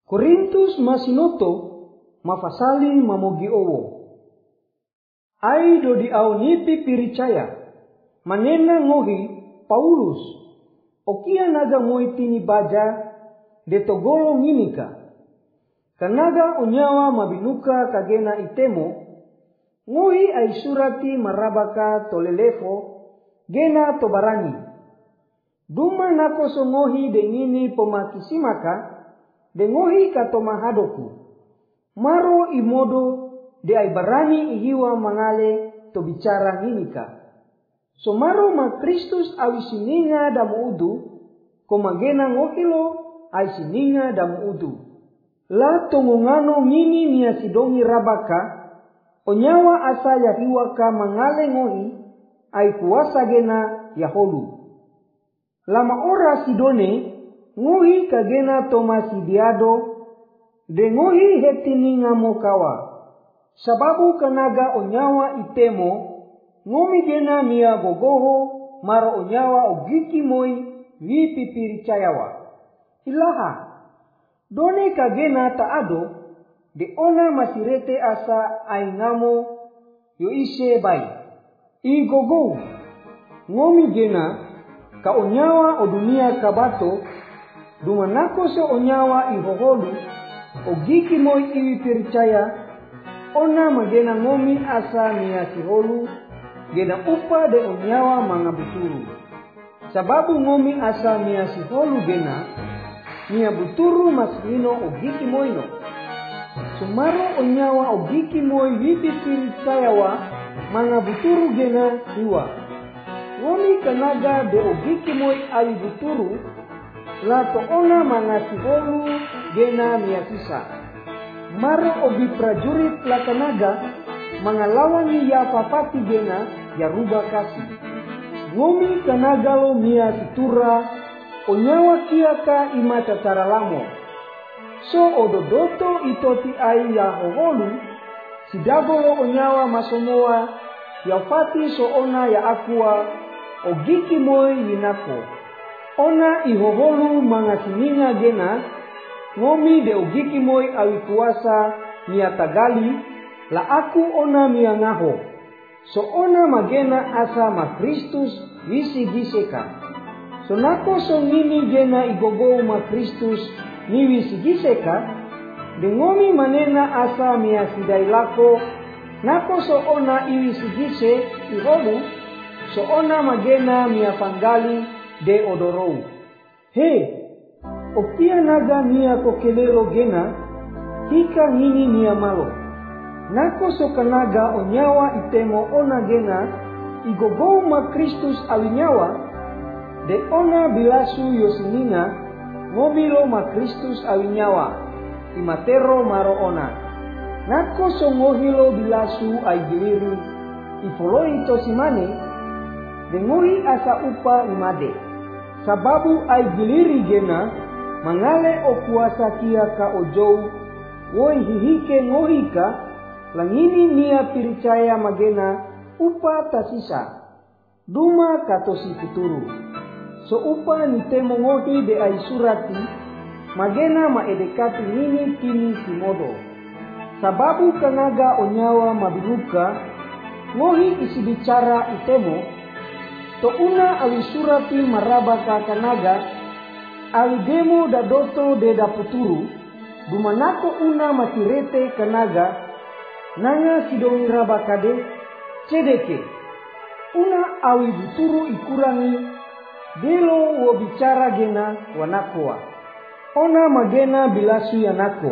Korintus masinoto mafasali mamogi owo. Ai do di au nipi piricaya. Manena ngohi Paulus. Okia naga moitini baja de togolo nginika. Kanaga onyawa mabinuka kagena itemo. Ngohi ai surati marabaka tolelefo gena tobarani. Duma nako songohi dengini pomakisimaka dengohi katomahadoku. Maro imodo de ai barani ihiwa mangale to bicara nginika. So maro ma Kristus awi sininga damu udu komagena ngokilo ai sininga damu udu. La tongongano ngini mia sidongi rabaka onyawa asa yahiwa ka mangale ngohi ai kuasa gena yaholu. Lama ora sidone ngohi kagena tomasi diado de ngohi hetini ngamokawa. Sababu kanaga onyawa itemo ngomi gena mia gogoho maro onyawa ogiki moi wipi piricayawa. Ilaha done kagena taado de ona masirete asa aingamo yo ise bai. I gogo ngomi gena ka onyawa o dunia kabato dumanako so onyawa ihoholu ogiki moi iwi percaya ona magena ngomi asa mia siholu gena upa de onyawa mangabuturu. Sababu ngomi asa mia siholu gena mia buturu masino ogiki moino. Sumaro onyawa ogiki moi wipi percaya wa mangabuturu gena iwa. Ngomi kanaga de ogiki moi awi buturu lato ona mangasiholu gena miasisa. Maro obi prajurit lakanaga mangalawani ya papati gena ya rubah kasih. Ngomi kanaga lo miasitura onyawa kiaka imata cara lamo. So ododoto itoti ai ya hoholu sidagolo onyawa masomoa ya fati so ona ya akua ogiki moi winako. Ona ihoholu mangasininga gena ngomi de ogiki moi awi kuasa miatagali la aku ona miangaho. So ona magena asa ma Kristus wisi giseka. So nako so ngini gena igogo ma Kristus ni wisi giseka de ngomi manena asa miasidai lako nako so ona iwisi gise iholu so ona magena miafangali de odorou. He, okia naga mia kokelelo gena, hika ngini mia malo. Nako sokanaga onyawa itemo ona gena, igogou ma Kristus awinyawa, de ona bilasu yosinina, ngomilo ma Kristus awinyawa, imatero maro ona. Nako songohilo bilasu ay giliri, ifoloi tosimane, de ngohi asa upa imade. Sababu ay giliri gena mangale o kuasa kia ka ojou woi hihike ngohika langini nia piricaya magena upa tasisa duma katosi futuru. So upa nitemo ngohi de ay surati magena maedekati nini kini simodo. Sababu kanaga onyawa mabinuka ngohi isi bicara itemo to una awi surati marabaka kanaga awi demo dadoto de daputuru dumanako una masirete kanaga nanga sidongi rabakade cedeke una awi buturu ikurangi delo wo bicara gena wanakoa ona magena bilasu yanako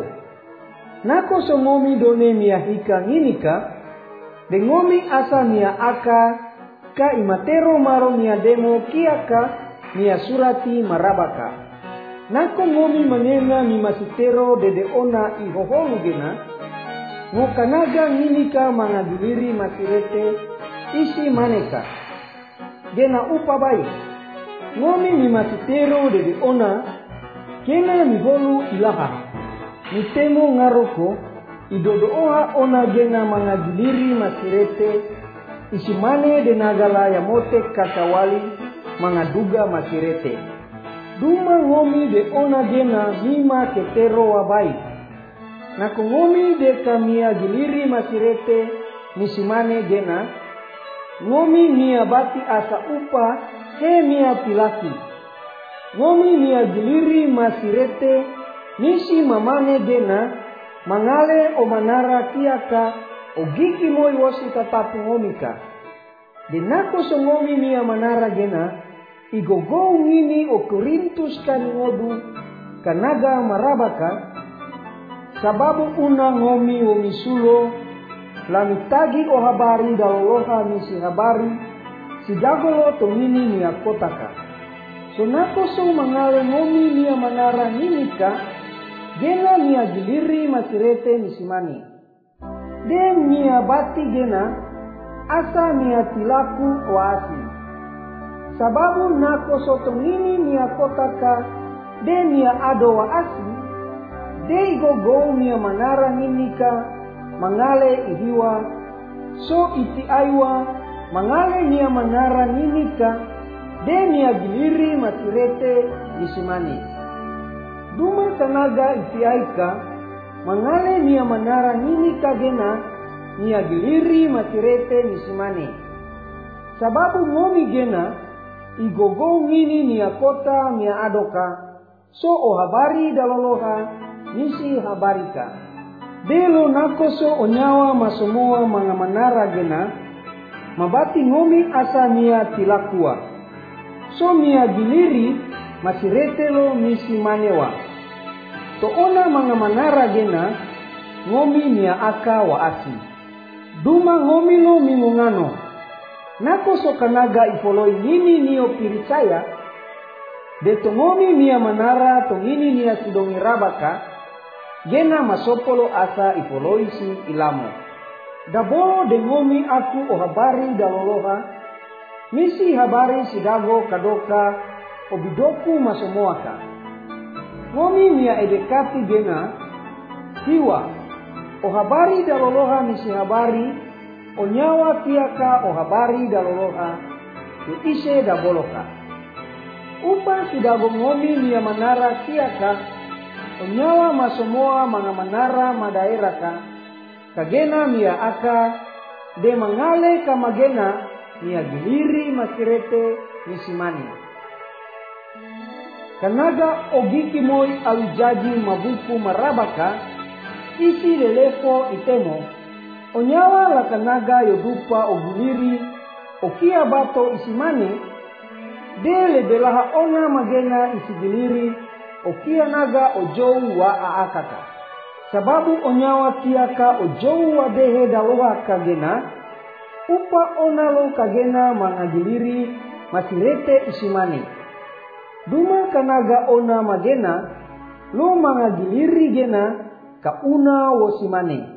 nako songomi done miahika nginika dengomi asa mia aka ka imatero maro mia demo kiaka mia surati marabaka. Nako ngomi manena mi masitero dede ona ihoholu gena ngokanaga nginika mangagiliri masirete isi maneka gena upa bai. Ngomi mi masitero dede ona kena miholu ilaha mitemo ngaroko idodooha ona gena mangagiliri masirete isimane de nagala ya mote kakawali mangaduga masirete. Duma ngomi de ona gena mima ketero wabai. Nako ngomi de kamia giliri masirete misimane gena. Ngomi mia bati asa upa he mia tilaki. Ngomi mia giliri masirete misi mamane gena. Mangale o manara kiaka o giki moi wosi tatapu ngomika. Dinako so ngomi mia manara gena. Igogo ngini o Korintus kaningodu kanaga marabaka. Sababu una ngomi o misulo. Lamitagi o habari daloloha misi habari. Sidagolo tongini niya kotaka. Sonako so mangale ngomi niya manara nimika. Gena niya giliri masirete misimani. Den niya bati gena. Asa niya tilaku oasi. Sababu nako so tongini niya kotaka. Den niya ado waasi. De igogo niya manara nimika. Mangale ihiwa. So iti aiwa. Mangale niya manara nimika. De niya giliri masirete misimani. Duma tanaga itiaika, mangale niya manara nimika gena, niya giliri masirete misimani. Sababu ngomi gena, igogo ngini niya kota niya adoka, so o habari daloloha, nisi habarika. Delo nako so onyawa masomoa mga manara gena, mabati ngomi asa niya tilakua. So niya giliri masirete lo misimanewa. To ona mga manara gena, ngomi niya aka waasi. Duma ngomi lo mingungano. Nako so kanaga ifoloi nini niyo piricaya. Deto ngomi niya manara tongini niya sidongi rabaka. Gena masopolo asa ifoloi si ilamo. Dabolo de ngomi aku o habari daloloha. Misi habari sidago kadoka obidoku masomoaka. Ngomi niya edekati gena. Hiwa. O habari daloloha misi habari. O nyawa kiaka o habari daloloha. Tu ise daboloka. Upa sidago ngomi niya manara kiaka. O nyawa masomoa mga manara madaeraka. Kagena miya aka. De mangale kamagena. Niya giliri masirete misimani. Kanaga ogiki moi awijaji mabuku marabaka. Isi lelefo itemo. Onyawa la kanaga yodupa oguliri. Okia bato isimane. Dele belaha ona magena isigiliri. Okia naga ojou wa aakaka. Sababu onyawa kiaka ojou wa dehe daloha kagena. Upa onalo kagena mangagiliri masirete isimane. Duma kanaga ona magena lo mangagiliri gena kauna wosimane.